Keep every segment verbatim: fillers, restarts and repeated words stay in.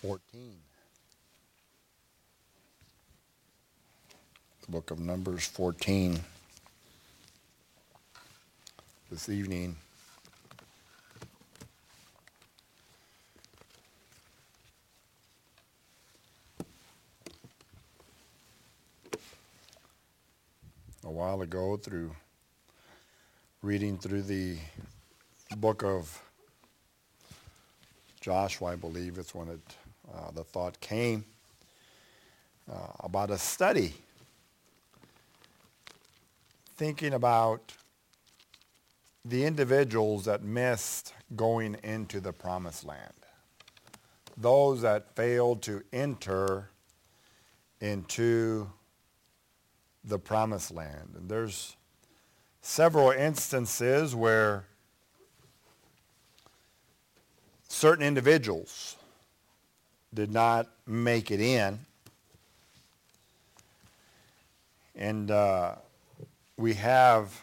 fourteen. The book of Numbers fourteen. This evening. A while ago, through reading through the book of Joshua, I believe it's when it, uh, the thought came uh, about a study, thinking about the individuals that missed going into the promised land, those that failed to enter into the promised land. And there's several instances where certain individuals did not make it in. And uh, we have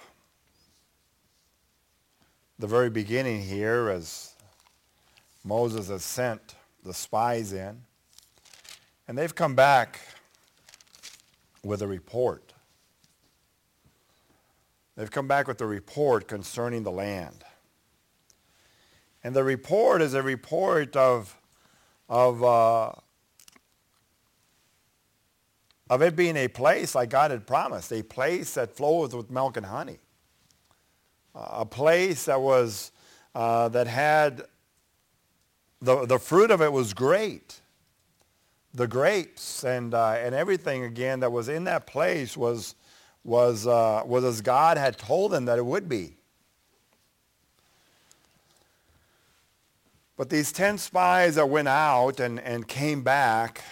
the very beginning here as Moses has sent the spies in. And they've come back with a report. They've come back with a report concerning the land. And the report is a report of, of, uh, of it being a place like God had promised, a place that flows with milk and honey, uh, a place that was uh, that had the the fruit of it was great. The grapes and uh, and everything again that was in that place was was uh, was as God had told them that it would be. But these ten spies that went out and, and came back,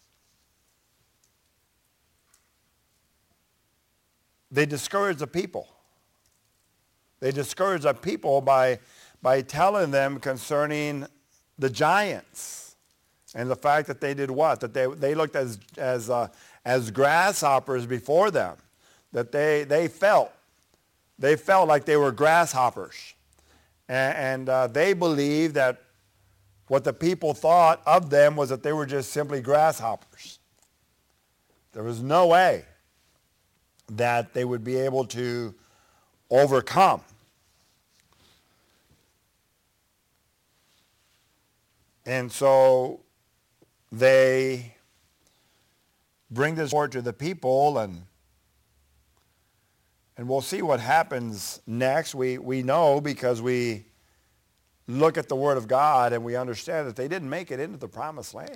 they discouraged the people. They discouraged the people by, by telling them concerning the giants and the fact that they did what? That they, they looked as, as, uh, as grasshoppers before them, that they, they felt. They felt like they were grasshoppers. And, and uh, they believed that what the people thought of them was that they were just simply grasshoppers. There was no way that they would be able to overcome. And so they bring this word to the people, and and we'll see what happens next. We we know because we look at the Word of God and we understand that they didn't make it into the promised land.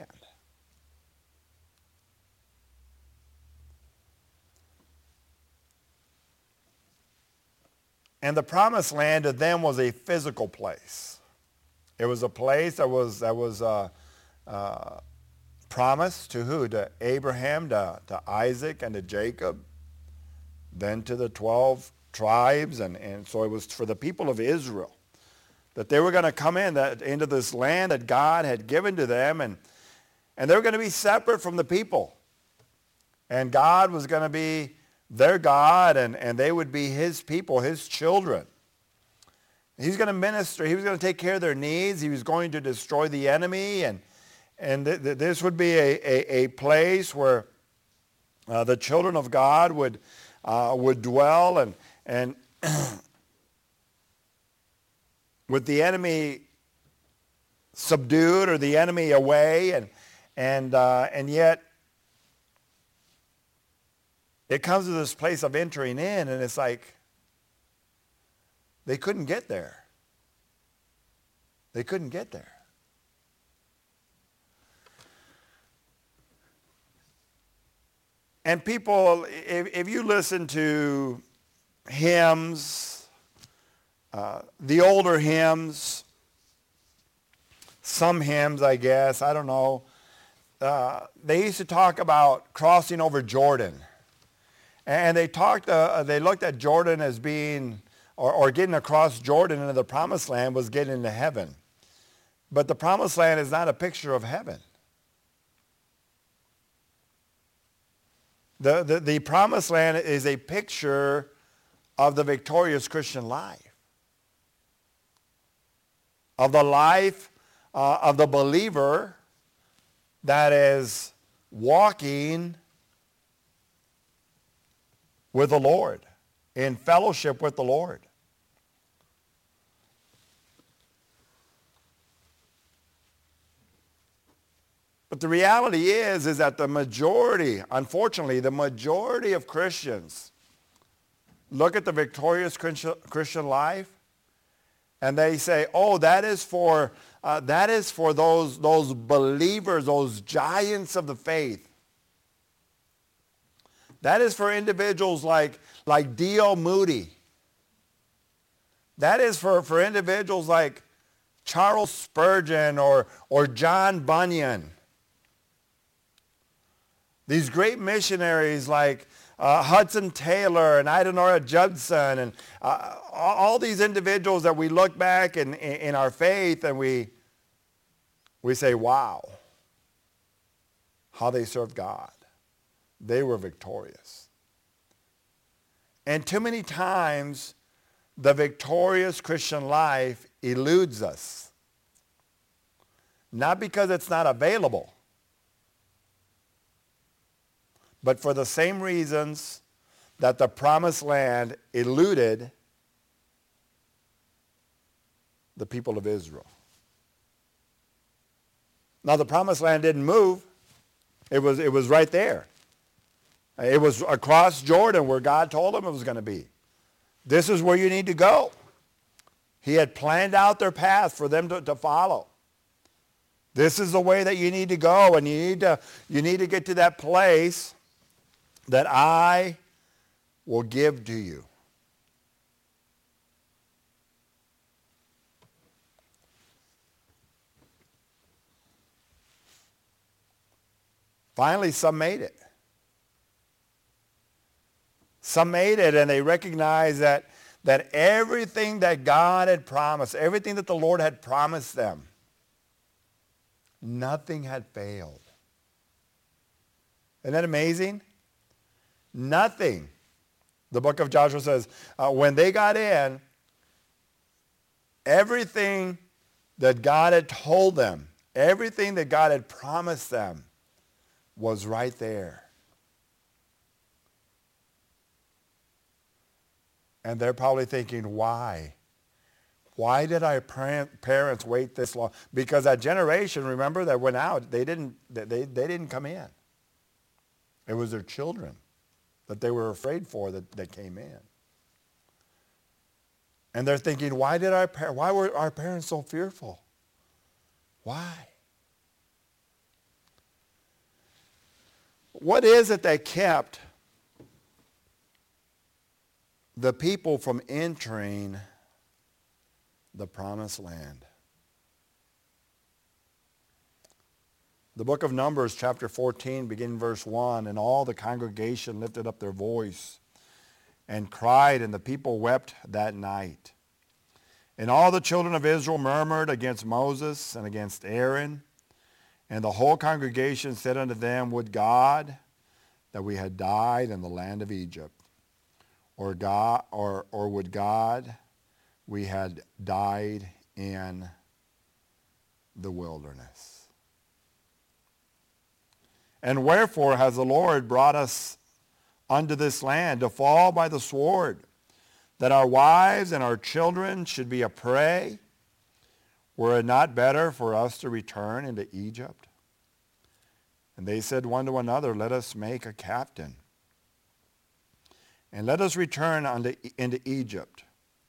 And the promised land to them was a physical place. It was a place that was that was uh, uh, promised to who? To Abraham, to, to Isaac, and to Jacob. Then to the twelve tribes, and, and so it was for the people of Israel, that they were going to come in that, into this land that God had given to them, and, and they were going to be separate from the people. And God was going to be their God, and, and they would be his people, his children. He's going to minister. He was going to take care of their needs. He was going to destroy the enemy, and, and th- th- this would be a, a, a place where uh, the children of God would, uh, would dwell, and, and with the enemy subdued or the enemy away, and and uh, and yet it comes to this place of entering in, and it's like they couldn't get there. They couldn't get there. And people, if, if you listen to hymns, Uh, the older hymns, some hymns, I guess, I don't know, uh, they used to talk about crossing over Jordan. And they talked, uh, they looked at Jordan as being, or, or getting across Jordan into the promised land was getting into heaven. But the promised land is not a picture of heaven. The, the, the promised land is a picture of the victorious Christian life. Of the life uh, of the believer that is walking with the Lord, in fellowship with the Lord. But the reality is, is that the majority, unfortunately, the majority of Christians look at the victorious Christian life and they say, oh, that is for, uh, that is for those, those believers, those giants of the faith. That is for individuals like, like D L Moody. That is for, for individuals like Charles Spurgeon or, or John Bunyan. These great missionaries like uh, Hudson Taylor and Idenora Judson and uh, all these individuals that we look back in, in, in our faith and we, we say, wow, how they served God. They were victorious. And too many times, the victorious Christian life eludes us. Not because it's not available, but for the same reasons that the promised land eluded the people of Israel. Now, the promised land didn't move. It was, it was right there. It was across Jordan where God told them it was going to be. This is where you need to go. He had planned out their path for them to, to follow. This is the way that you need to go, and you need to, you need to get to that place that I will give to you. Finally, some made it. Some made it, and they recognized that, that everything that God had promised, everything that the Lord had promised them, nothing had failed. Isn't that amazing? Nothing. The book of Joshua says, uh, when they got in, everything that God had told them, everything that God had promised them was right there. And they're probably thinking, why? Why did our parents wait this long? Because that generation, remember, that went out, they didn't, they, they didn't come in. It was their children that they were afraid for that, that came in. And they're thinking, why did our par- why were our parents so fearful? Why? What is it that kept the people from entering the promised land? The book of Numbers, chapter fourteen, beginning verse one, and all the congregation lifted up their voice and cried, and the people wept that night. And all the children of Israel murmured against Moses and against Aaron. And the whole congregation said unto them, would God that we had died in the land of Egypt, or God, or, or would God we had died in the wilderness. And wherefore has the Lord brought us unto this land to fall by the sword, that our wives and our children should be a prey? Were it not better for us to return into Egypt? And they said one to another, let us make a captain, and let us return unto, into Egypt.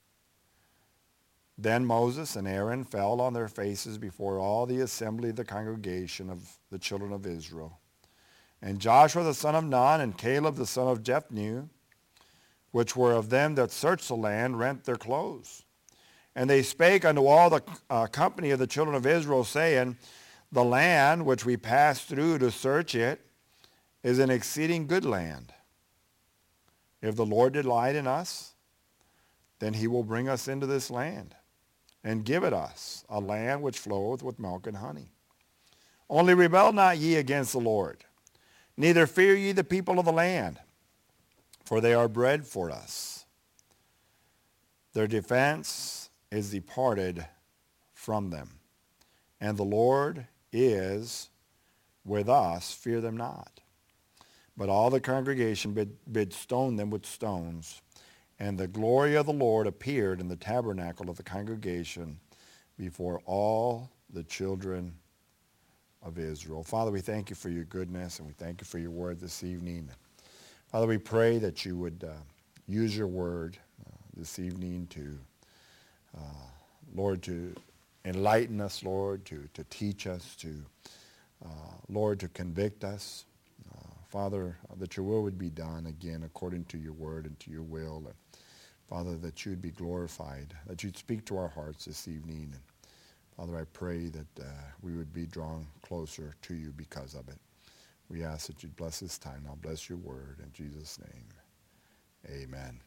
Then Moses and Aaron fell on their faces before all the assembly of the congregation of the children of Israel. And Joshua the son of Nun and Caleb the son of Jephunneh, which were of them that searched the land, rent their clothes. And they spake unto all the uh, company of the children of Israel, saying, the land which we passed through to search it is an exceeding good land. If the Lord delight in us, then he will bring us into this land, and give it us, a land which floweth with milk and honey. Only rebel not ye against the Lord, neither fear ye the people of the land, for they are bread for us. Their defense is departed from them, and the Lord is with us, fear them not. But all the congregation bid, bid stone them with stones. And the glory of the Lord appeared in the tabernacle of the congregation before all the children of Israel. Father, we thank you for your goodness, and we thank you for your word this evening. Father, we pray that you would uh, use your word uh, this evening to, uh, Lord, to enlighten us, Lord, to, to teach us, to, uh, Lord, to convict us. Uh, Father, uh, that your will would be done again according to your word and to your will. And Father, that you'd be glorified, that you'd speak to our hearts this evening. And Father, I pray that uh, we would be drawn closer to you because of it. We ask that you'd bless this time. I'll bless your word in Jesus' name. Amen.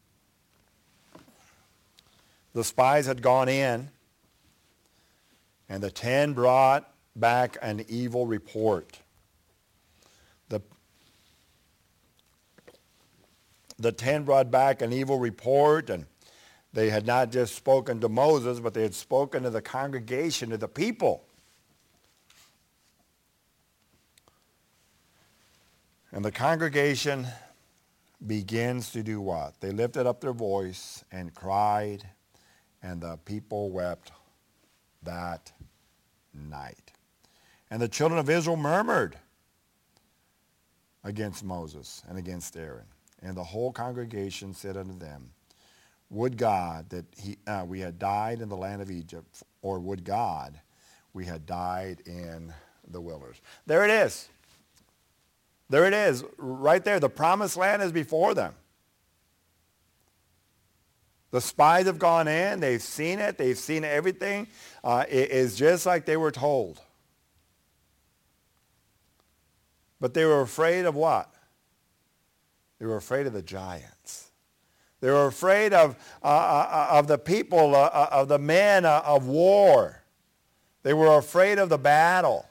The spies had gone in, and the ten brought back an evil report. The, the ten brought back an evil report, and they had not just spoken to Moses, but they had spoken to the congregation, to the people. And the congregation begins to do what? They lifted up their voice and cried, and the people wept that night. And the children of Israel murmured against Moses and against Aaron. And the whole congregation said unto them, Would God that he, uh, we had died in the land of Egypt, or would God we had died in the wilderness. There it is. There it is, right there. The promised land is before them. The spies have gone in. They've seen it. They've seen everything. Uh, it is just like they were told. But they were afraid of what? They were afraid of the giants. They were afraid of, uh, uh, of the people, uh, of the men uh, of war. They were afraid of the battle.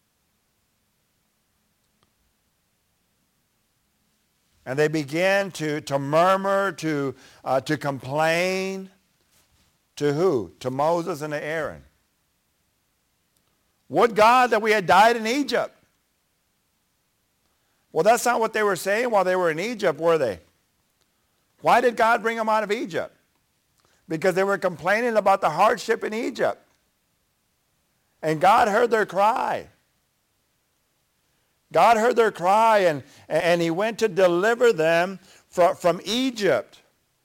And they began to, to murmur, to, uh, to complain. To who? To Moses and to Aaron. Would God that we had died in Egypt. Well, that's not what they were saying while they were in Egypt, were they? Why did God bring them out of Egypt? Because they were complaining about the hardship in Egypt. And God heard their cry. God heard their cry, and, and he went to deliver them from, from Egypt.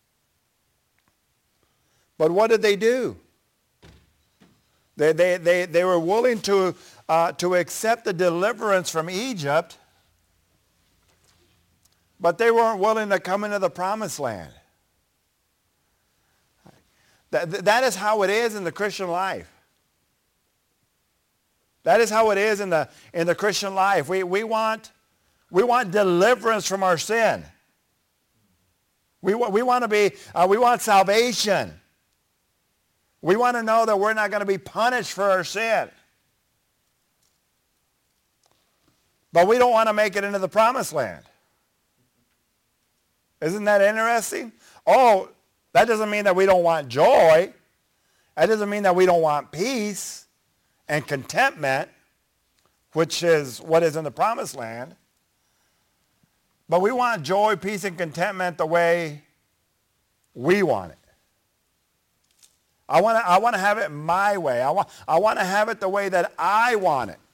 But what did they do? They, they, they, they were willing to, uh, to accept the deliverance from Egypt, but they weren't willing to come into the promised land. That, that is how it is in the Christian life. That is how it is in the, in the Christian life. We, we, want, we want deliverance from our sin. We, we want to be, uh, we want salvation. We want to know that we're not going to be punished for our sin. But we don't want to make it into the promised land. Isn't that interesting? Oh, that doesn't mean that we don't want joy. That doesn't mean that we don't want peace and contentment, which is what is in the promised land. But we want joy, peace, and contentment the way we want it. I want to I want to have it my way. I want, I want to have it the way that I want it.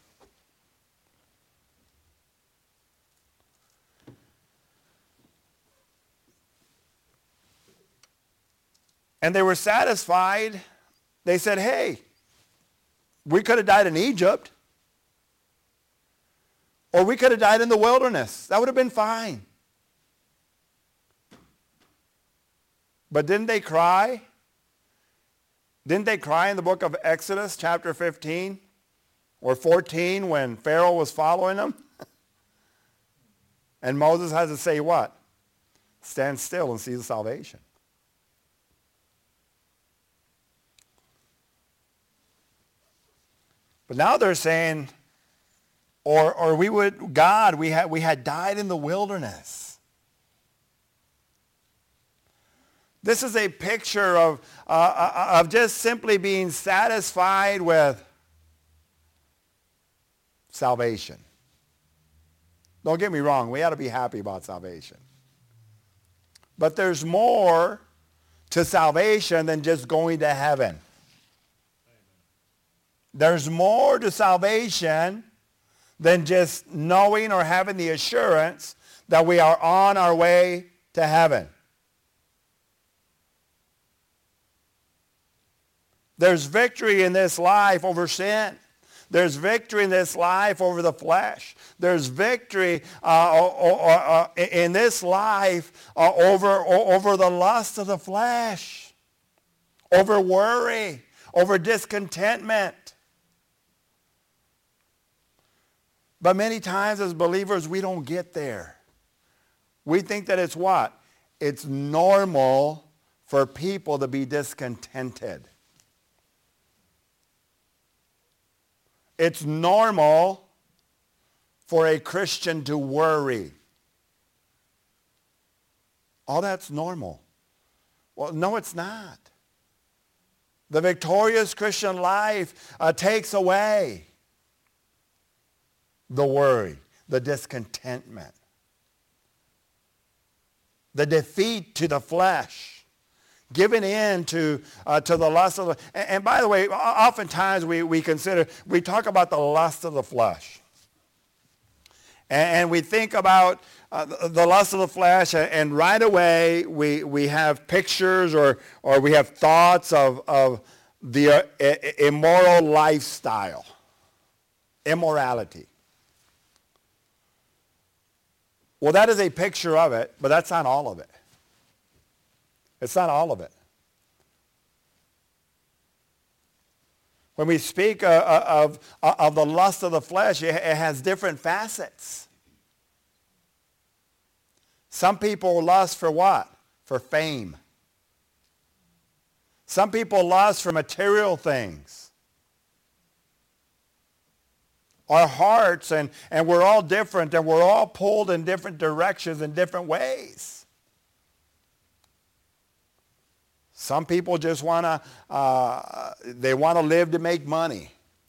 And they were satisfied. They said, hey, we could have died in Egypt. Or we could have died in the wilderness. That would have been fine. But didn't they cry? Didn't they cry in the book of Exodus, chapter fifteen or fourteen, when Pharaoh was following them? And Moses has to say what? Stand still and see the salvation. But now they're saying, or, or we would, God, we had, we had died in the wilderness. This is a picture of, uh, of just simply being satisfied with salvation. Don't get me wrong, we ought to be happy about salvation. But there's more to salvation than just going to heaven. There's more to salvation than just knowing or having the assurance that we are on our way to heaven. There's victory in this life over sin. There's victory in this life over the flesh. There's victory uh, or, or, uh, in this life uh, over, over the lust of the flesh, over worry, over discontentment. But many times as believers, we don't get there. We think that it's what? It's normal for people to be discontented. It's normal for a Christian to worry. All that's normal. Well, no, it's not. The victorious Christian life uh, takes away the worry, the discontentment, the defeat to the flesh, giving in to, uh, to the lust of the... And, and by the way, oftentimes we, we consider, we talk about the lust of the flesh. And, and we think about uh, the, the lust of the flesh, and, and right away we, we have pictures or, or we have thoughts of, of the uh, immoral lifestyle, immorality. Well, that is a picture of it, but that's not all of it. It's not all of it. When we speak uh, of, of the lust of the flesh, it has different facets. Some people lust for what? For fame. Some people lust for material things. Our hearts, and, and we're all different, and we're all pulled in different directions in different ways. Some people just want to, uh, they want to live to make money.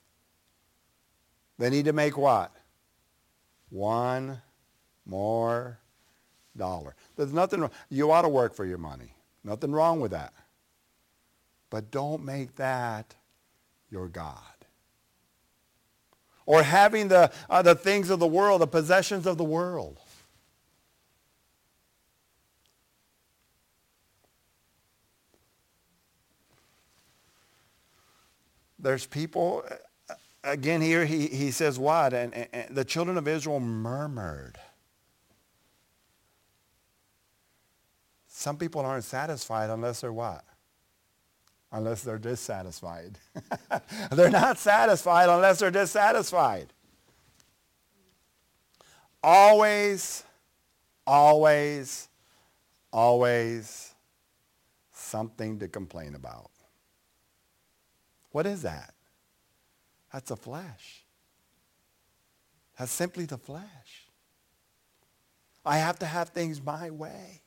They need to make what? One more dollar. There's nothing wrong. You ought to work for your money. Nothing wrong with that. But don't make that your God. Or having the, uh, the things of the world, the possessions of the world. There's people, again here he, he says what? And, and, and the children of Israel murmured. Some people aren't satisfied unless they're what? Unless they're dissatisfied. They're not satisfied unless they're dissatisfied. Always, always, always something to complain about. What is that? That's the flesh. That's simply the flesh. I have to have things my way.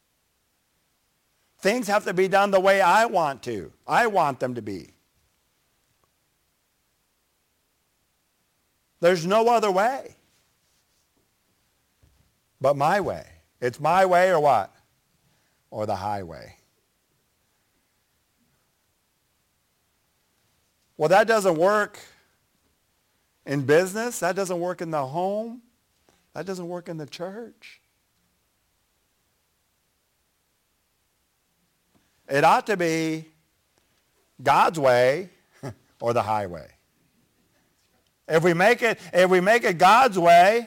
Things have to be done the way I want to. I want them to be. There's no other way but my way. It's my way or what? Or the highway. Well, that doesn't work in business. That doesn't work in the home. That doesn't work in the church. It ought to be God's way or the highway. If we make it, if we make it God's way,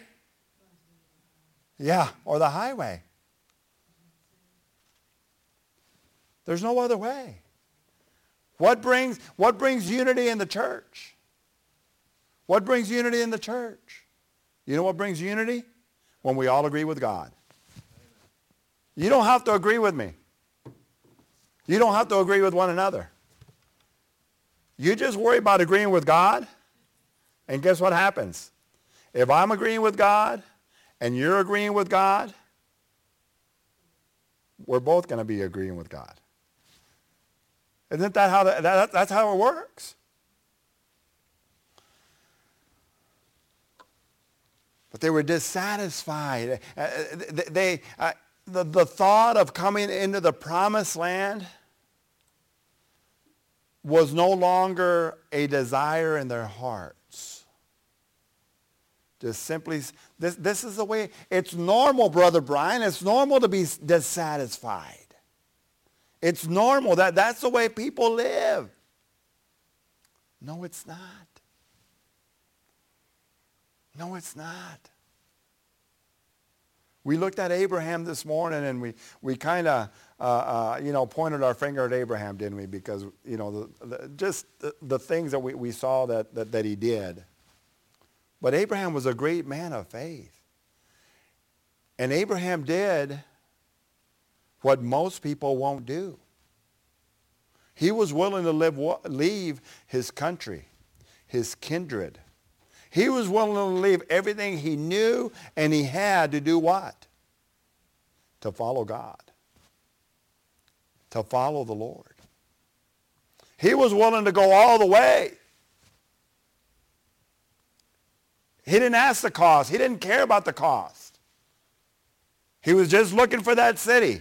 yeah, or the highway. There's no other way. What brings, what brings unity in the church? What brings unity in the church? You know what brings unity? When we all agree with God. You don't have to agree with me. You don't have to agree with one another. You just worry about agreeing with God, and guess what happens? If I'm agreeing with God, and you're agreeing with God, we're both going to be agreeing with God. Isn't that how the, that, that's how it works? But they were dissatisfied. Uh, they, uh, the, the thought of coming into the promised land was no longer a desire in their hearts. Just simply, this, this is the way, it's normal, Brother Brian. It's normal to be dissatisfied. It's normal. That, that's the way people live. No, it's not. No, it's not. We looked at Abraham this morning, and we, we kind of, uh, uh, you know, pointed our finger at Abraham, didn't we? Because, you know, the, the, just the, the things that we, we saw that, that, that he did. But Abraham was a great man of faith. And Abraham did what most people won't do. He was willing to live, leave his country, his kindred. He was willing to leave everything he knew and he had to do what? To follow God. To follow the Lord. He was willing to go all the way. He didn't ask the cost. He didn't care about the cost. He was just looking for that city.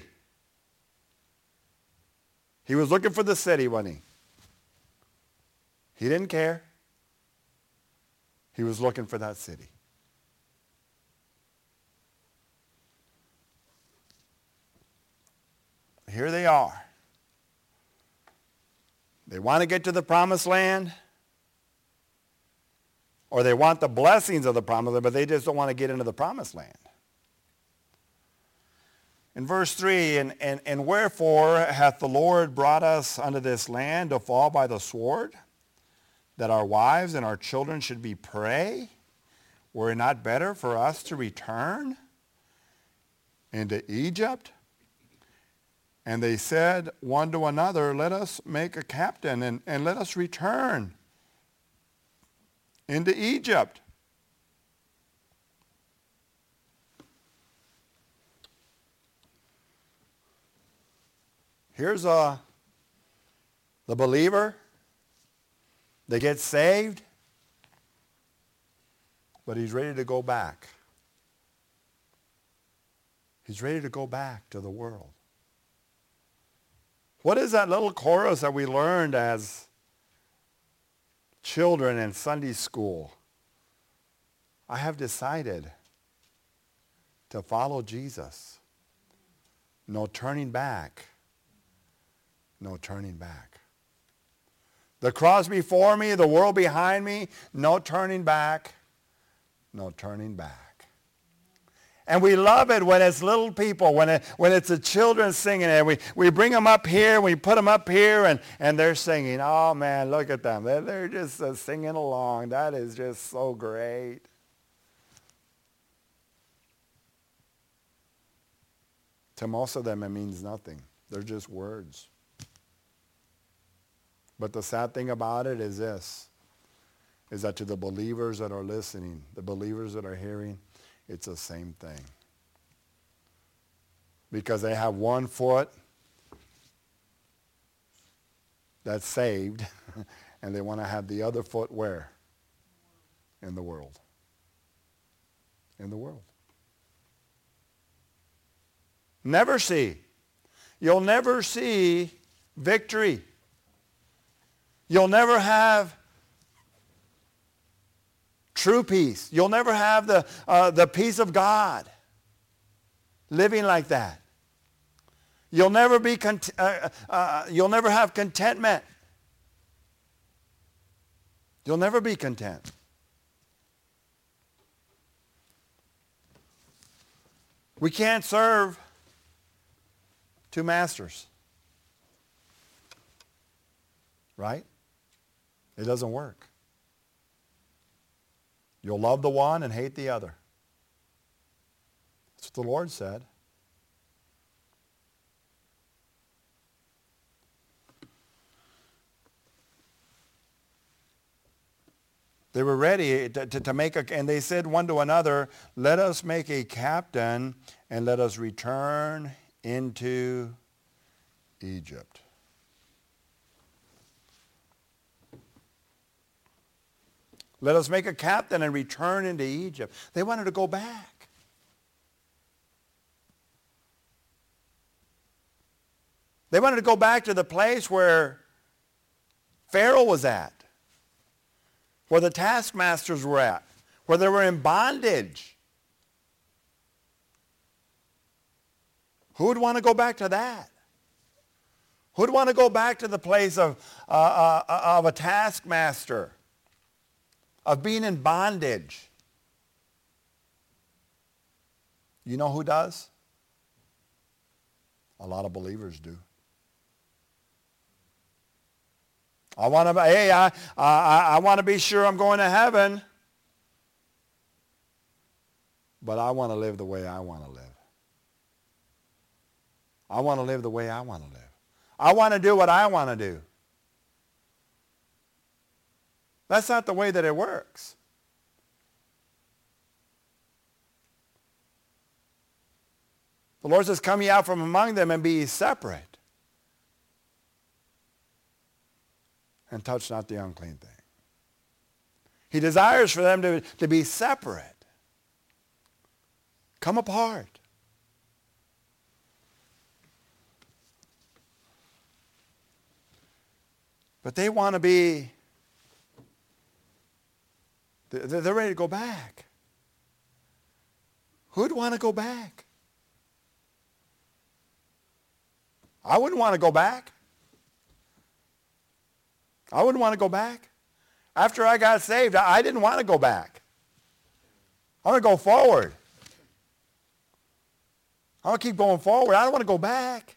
He was looking for the city, wasn't he? He didn't care. He was looking for that city. Here they are. They want to get to the promised land, or they want the blessings of the promised land, but they just don't want to get into the promised land. In verse three, and, and, and wherefore hath the Lord brought us unto this land to fall by the sword, that our wives and our children should be prey? Were it not better for us to return into Egypt? And they said one to another, let us make a captain, and, and let us return into Egypt. Here's a, the believer. They get saved, but he's ready to go back. He's ready to go back to the world. What is that little chorus that we learned as children in Sunday school? I have decided to follow Jesus. No turning back. No turning back. The cross before me, the world behind me, no turning back, no turning back. And we love it when it's little people, when, it, when it's the children singing it. We, we bring them up here, we put them up here, and, and they're singing. Oh, man, look at them. They're, they're just uh, singing along. That is just so great. To most of them, it means nothing. They're just words. But the sad thing about it is this, is that to the believers that are listening, the believers that are hearing, it's the same thing. Because they have one foot that's saved, and they want to have the other foot where? In the world. In the world. Never see. You'll never see victory. You'll never have true peace. You'll never have the, uh, the peace of God living like that. You'll never be cont- uh, uh, you'll never have contentment. You'll never be content. We can't serve two masters. Right? It doesn't work. You'll love the one and hate the other. That's what the Lord said. They were ready to, to, to make a, and they said one to another, let us make a captain and let us return into Egypt. Let us make a captain and return into Egypt. They wanted to go back. They wanted to go back to the place where Pharaoh was at, where the taskmasters were at, where they were in bondage. Who would want to go back to that? Who would want to go back to the place of, uh, uh, of a taskmaster, of being in bondage? You know who does? A lot of believers do. I want to, hey, I, I, I want to be sure I'm going to heaven, but I want to live the way I want to live. I want to live the way I want to live. I want to do what I want to do. That's not the way that it works. The Lord says, come ye out from among them and be ye separate, and touch not the unclean thing. He desires for them to, to be separate. Come apart. But they want to be, they're ready to go back. Who'd want to go back? I wouldn't want to go back. I wouldn't want to go back. After I got saved, I didn't want to go back. I want to go forward. I want to keep going forward. I don't want to go back.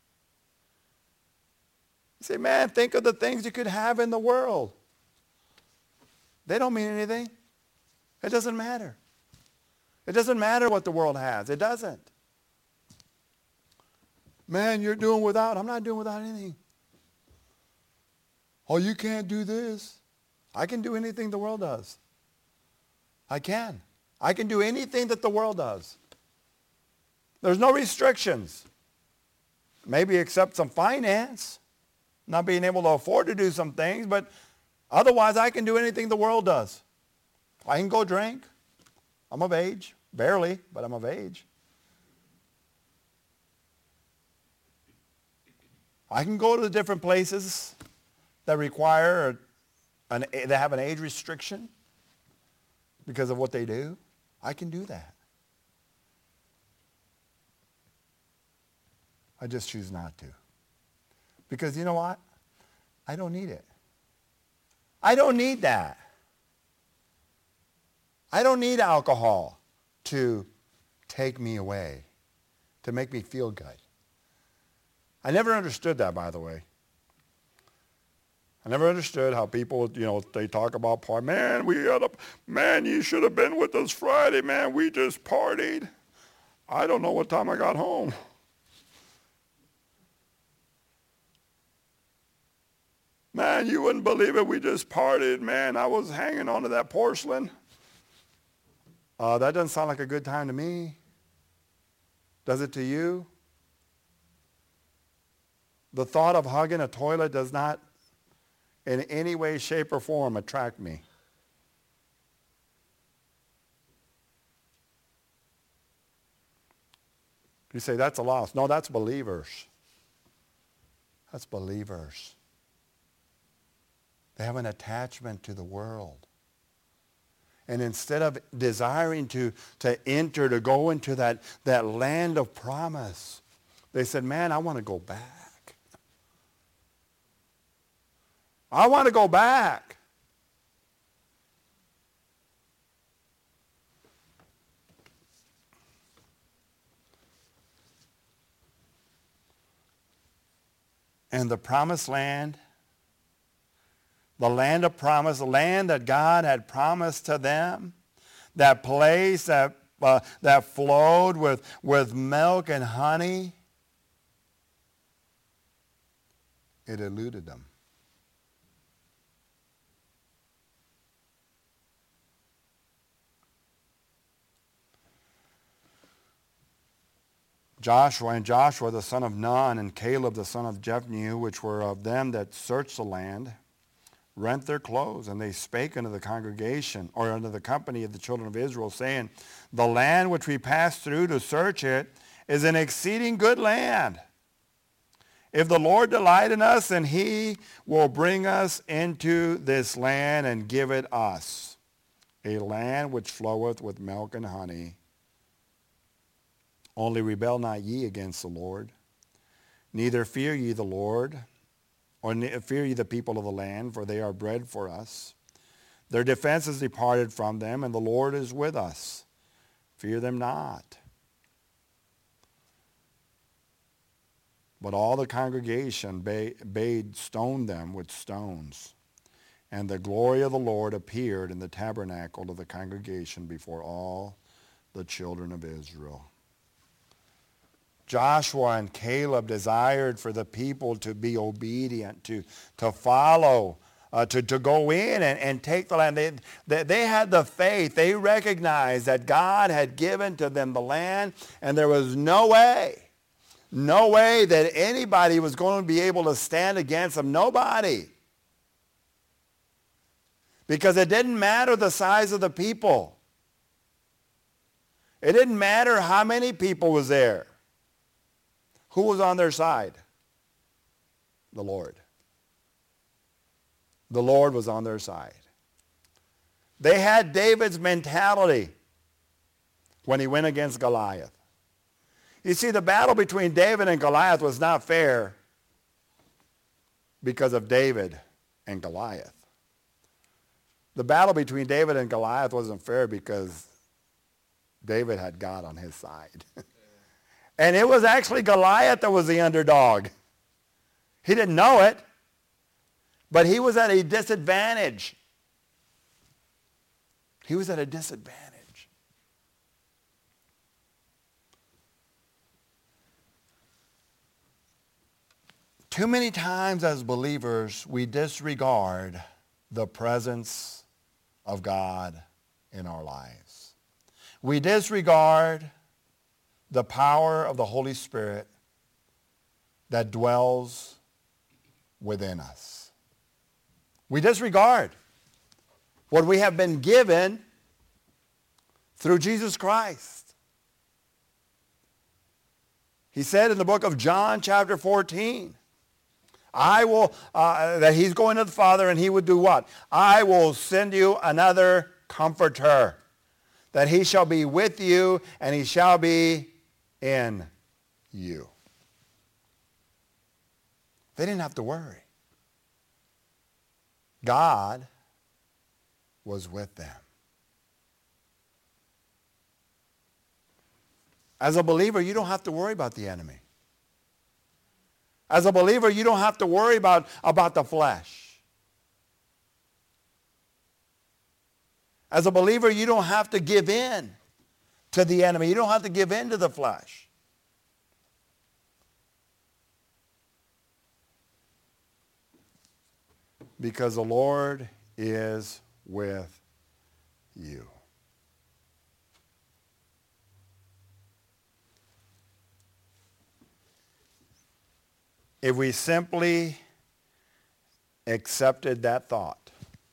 You say, man, think of the things you could have in the world. They don't mean anything. It doesn't matter. It doesn't matter what the world has. It doesn't. Man, you're doing without. I'm not doing without anything. Oh, you can't do this. I can do anything the world does. I can. I can do anything that the world does. There's no restrictions. Maybe except some finance. Not being able to afford to do some things, but otherwise I can do anything the world does. I can go drink. I'm of age. Barely, but I'm of age. I can go to the different places that require, an, that have an age restriction because of what they do. I can do that. I just choose not to. Because you know what? I don't need it. I don't need that. I don't need alcohol to take me away, to make me feel good. I never understood that, by the way. I never understood how people, you know, they talk about party. Man, we had a, man, you should have been with us Friday, man. We just partied. I don't know what time I got home. Man, you wouldn't believe it. We just partied, man. I was hanging onto that porcelain. Uh, that doesn't sound like a good time to me. Does it to you? The thought of hugging a toilet does not in any way, shape, or form attract me. You say, that's a loss. No, that's believers. That's believers. They have an attachment to the world. And instead of desiring to, to enter, to go into that, that land of promise, they said, man, I want to go back. I want to go back. And the promised land, the land of promise, the land that God had promised to them, that place that, uh, that flowed with, with milk and honey, it eluded them. Joshua and Joshua the son of Nun and Caleb the son of Jephunneh, which were of them that searched the land, rent their clothes, and they spake unto the congregation, or unto the company of the children of Israel, saying, the land which we passed through to search it is an exceeding good land. If the Lord delight in us, then he will bring us into this land and give it us, a land which floweth with milk and honey. Only rebel not ye against the Lord, neither fear ye the Lord, or fear ye the people of the land, for they are bread for us. Their defense is departed from them, and the Lord is with us. Fear them not. But all the congregation bade stone them with stones. And the glory of the Lord appeared in the tabernacle of the congregation before all the children of Israel. Joshua and Caleb desired for the people to be obedient, to, to follow, uh, to, to go in and, and take the land. They, they, they had the faith. They recognized that God had given to them the land, and there was no way, no way that anybody was going to be able to stand against them. Nobody. Because it didn't matter the size of the people. It didn't matter how many people was there. Who was on their side? The Lord. The Lord was on their side. They had David's mentality when he went against Goliath. You see, the battle between David and Goliath was not fair because of David and Goliath. The battle between David and Goliath wasn't fair because David had God on his side. And it was actually Goliath that was the underdog. He didn't know it, but he was at a disadvantage. He was at a disadvantage. Too many times as believers, we disregard the presence of God in our lives. We disregard the power of the Holy Spirit that dwells within us. We disregard what we have been given through Jesus Christ. He said in the book of John chapter fourteen, I will, uh, that he's going to the Father and he would do what? I will send you another comforter, that he shall be with you and he shall be in you. They didn't have to worry. God was with them. As a believer, you don't have to worry about the enemy. As a believer, you don't have to worry about, about the flesh. As a believer, you don't have to give in to the enemy. You don't have to give in to the flesh. Because the Lord is with you. If we simply accepted that thought,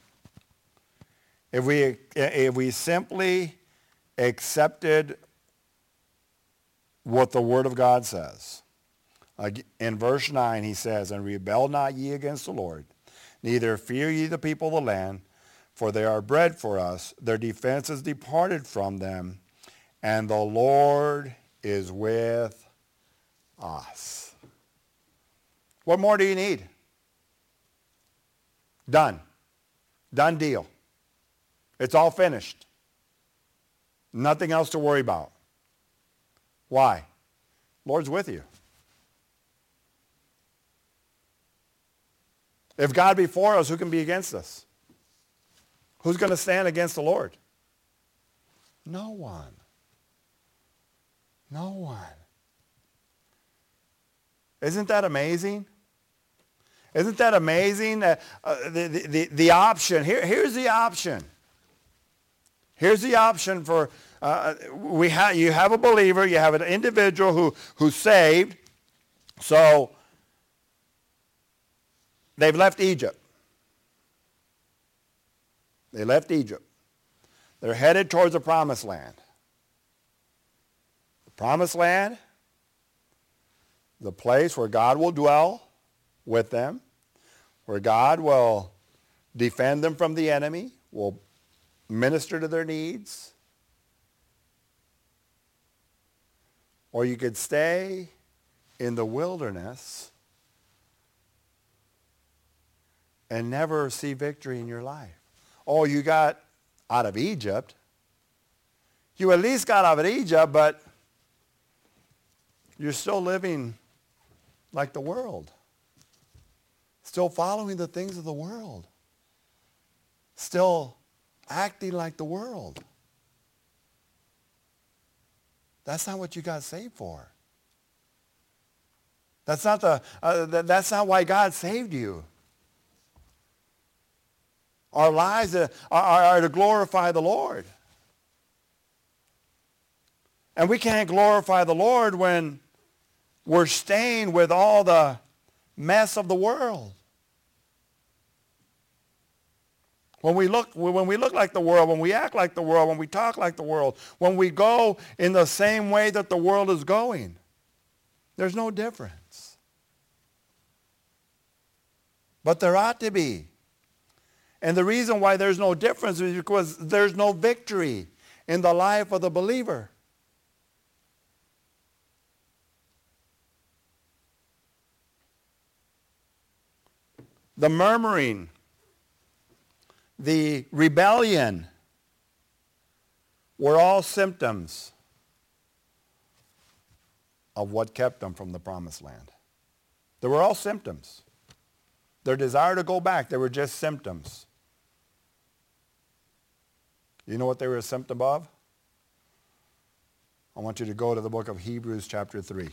if we, if we simply accepted what the Word of God says, in verse nine he says, and rebel not ye against the Lord, neither fear ye the people of the land, for they are bread for us. Their defense is departed from them, and the Lord is with us. What more do you need? Done. Done deal. It's all finished. Nothing else to worry about. Why? Lord's with you. If God be for us, who can be against us? Who's going to stand against the Lord? No one. No one. Isn't that amazing? Isn't that amazing? Uh, uh, the, the, the option, here, here's the option. Here's the option for, uh, we ha- you have a believer, you have an individual who, who's saved, so they've left Egypt. They left Egypt. They're headed towards the promised land. The promised land, the place where God will dwell with them, where God will defend them from the enemy, will minister to their needs. Or you could stay in the wilderness and never see victory in your life. Oh, you got out of Egypt. You at least got out of Egypt, but you're still living like the world. Still following the things of the world. Still acting like the world. That's not what you got saved for. That's not the. Uh, th- that's not why God saved you. Our lives are, are, are to glorify the Lord. And we can't glorify the Lord when we're stained with all the mess of the world. When we look, when we look like the world, when we act like the world, when we talk like the world, when we go in the same way that the world is going, there's no difference. But there ought to be. And the reason why there's no difference is because there's no victory in the life of the believer. The murmuring, the rebellion were all symptoms of what kept them from the promised land. They were all symptoms. Their desire to go back, they were just symptoms. You know what they were a symptom of? I want you to go to the book of Hebrews chapter three.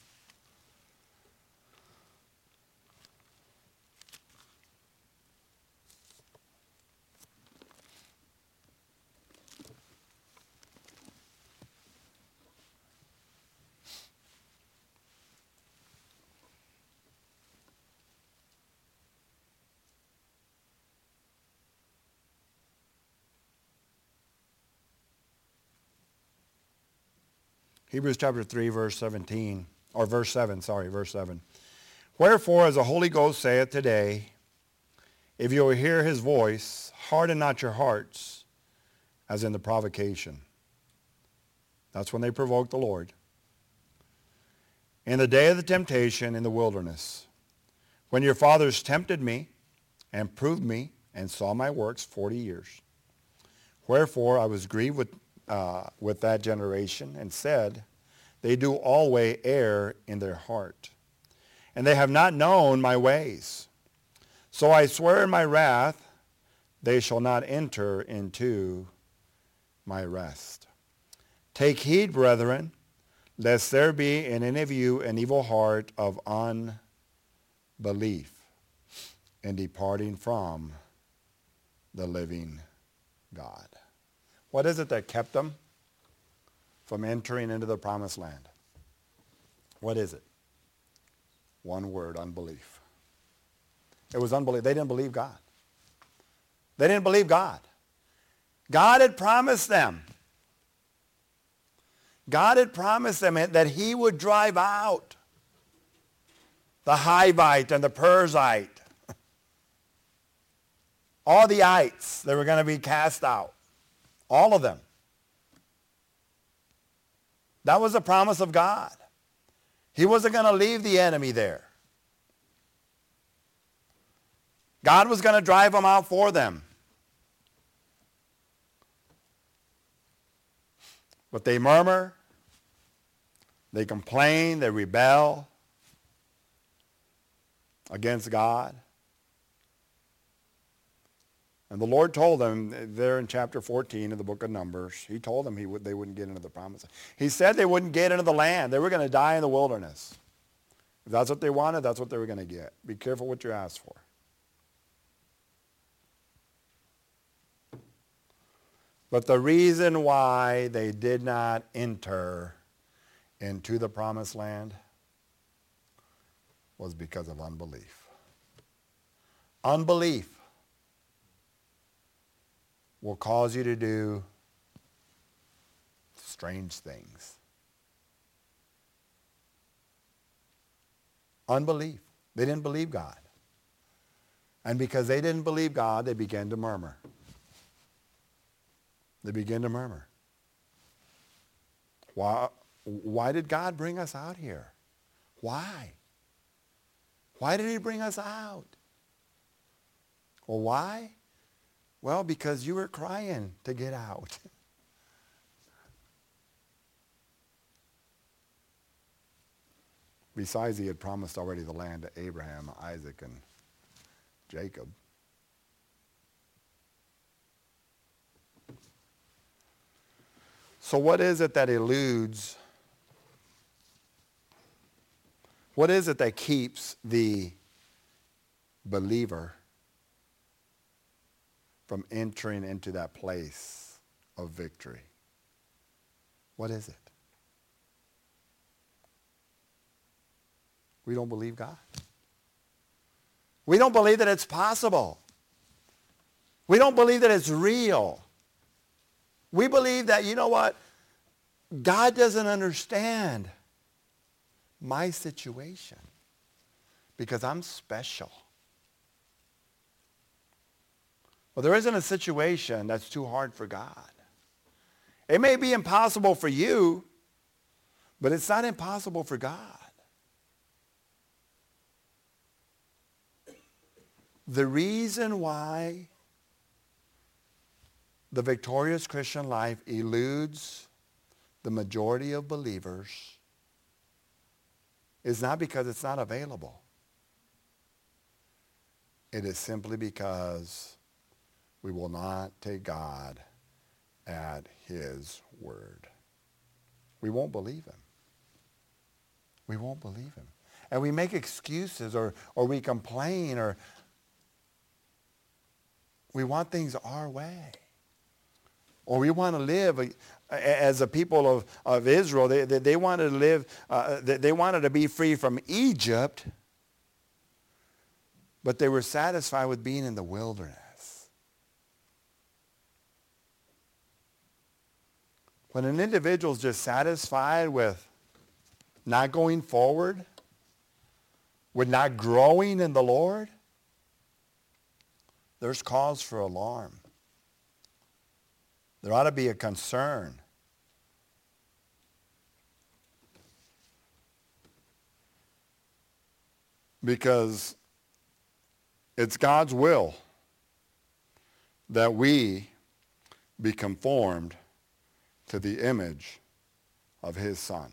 Hebrews chapter three, verse seventeen, or verse seven, sorry, verse seven. Wherefore, as the Holy Ghost saith today, if you will hear his voice, harden not your hearts, as in the provocation. That's when they provoked the Lord. In the day of the temptation in the wilderness, when your fathers tempted me, and proved me, and saw my works forty years. Wherefore, I was grieved with Uh, with that generation, and said, they do always err in their heart, and they have not known my ways. So I swear in my wrath, they shall not enter into my rest. Take heed, brethren, lest there be in any of you an evil heart of unbelief in departing from the living God. What is it that kept them from entering into the promised land? What is it? One word, unbelief. It was unbelief. They didn't believe God. They didn't believe God. God had promised them. God had promised them that he would drive out the Hivite and the Perizzite. All the ites, they were going to be cast out. All of them. That was the promise of God. He wasn't going to leave the enemy there. God was going to drive them out for them. But they murmur, they complain, they rebel against God. And the Lord told them there in chapter fourteen of the book of Numbers, he told them he would, they wouldn't get into the promised land. He said they wouldn't get into the land. They were going to die in the wilderness. If that's what they wanted, that's what they were going to get. Be careful what you ask for. But the reason why they did not enter into the promised land was because of unbelief. Unbelief will cause you to do strange things. Unbelief. They didn't believe God. And because they didn't believe God, they began to murmur. They began to murmur. Why, why did God bring us out here? Why? Why did he bring us out? Well, why? Well, because you were crying to get out. Besides, he had promised already the land to Abraham, Isaac, and Jacob. So what is it that eludes? What is it that keeps the believer from entering into that place of victory? What is it? We don't believe God. We don't believe that it's possible. We don't believe that it's real. We believe that, you know what? God doesn't understand my situation because I'm special. Well, there isn't a situation that's too hard for God. It may be impossible for you, but it's not impossible for God. The reason why the victorious Christian life eludes the majority of believers is not because it's not available. It is simply because we will not take God at his word. We won't believe him. We won't believe him. And we make excuses or, or we complain or we want things our way. Or we want to live as a people of, of Israel. They, they, they wanted to live, uh, they, they wanted to be free from Egypt, but they were satisfied with being in the wilderness. When an individual is just satisfied with not going forward, with not growing in the Lord, there's cause for alarm. There ought to be a concern. Because it's God's will that we be conformed to the image of his Son.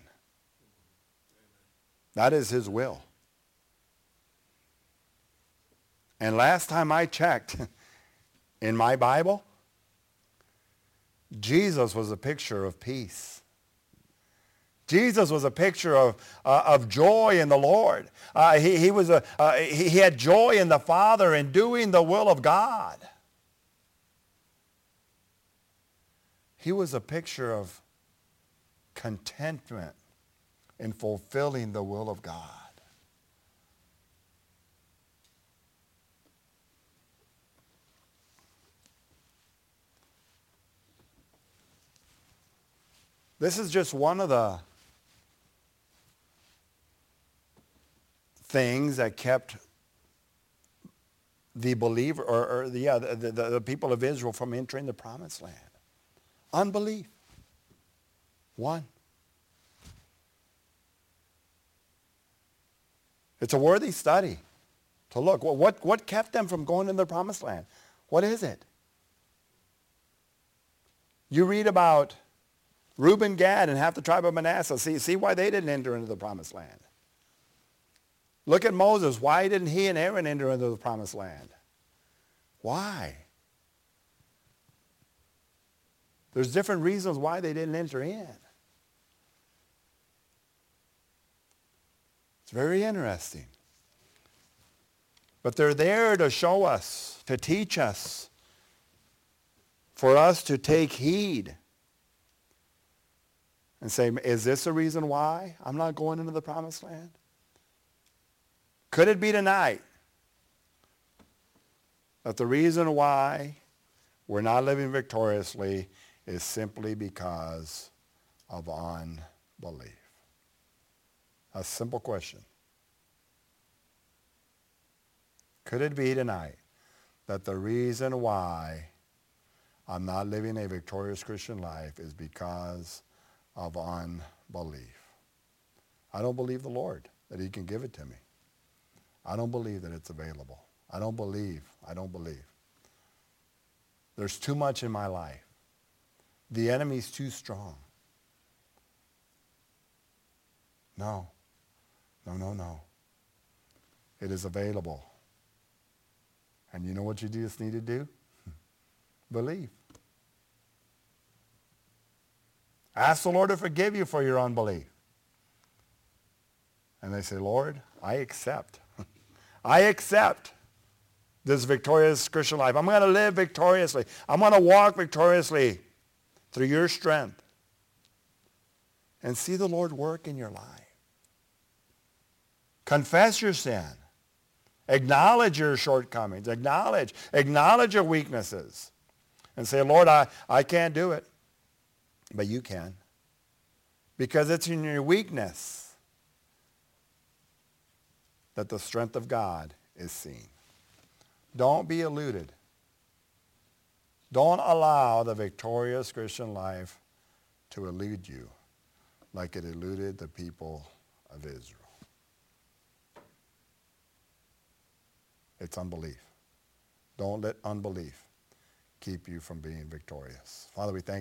That is his will. And last time I checked in my Bible, Jesus was a picture of peace. Jesus was a picture of, uh, of joy in the Lord. Uh, he, he, was a, uh, he, he had joy in the Father in doing the will of God. He was a picture of contentment in fulfilling the will of God. This is just one of the things that kept the believer, or, or the, yeah, the, the, the people of Israel from entering the promised land. Unbelief. One. It's a worthy study to look. Well, what, what kept them from going into the promised land? What is it? You read about Reuben, Gad, and half the tribe of Manasseh. See, see why they didn't enter into the promised land. Look at Moses. Why didn't he and Aaron enter into the promised land? Why? There's different reasons why they didn't enter in. It's very interesting. But they're there to show us, to teach us, for us to take heed and say, is this a reason why I'm not going into the promised land? Could it be tonight that the reason why we're not living victoriously is simply because of unbelief. A simple question. Could it be tonight that the reason why I'm not living a victorious Christian life is because of unbelief? I don't believe the Lord that he can give it to me. I don't believe that it's available. I don't believe. I don't believe. There's too much in my life. The enemy's too strong. No. No, no, no. It is available. And you know what you just need to do? Believe. Ask the Lord to forgive you for your unbelief. And they say, Lord, I accept. I accept this victorious Christian life. I'm going to live victoriously. I'm going to walk victoriously through your strength. And see the Lord work in your life. Confess your sin. Acknowledge your shortcomings. Acknowledge. Acknowledge your weaknesses. And say, Lord, I, I can't do it. But you can. Because it's in your weakness that the strength of God is seen. Don't be eluded. Don't allow the victorious Christian life to elude you like it eluded the people of Israel. It's unbelief. Don't let unbelief keep you from being victorious. Father, we thank you.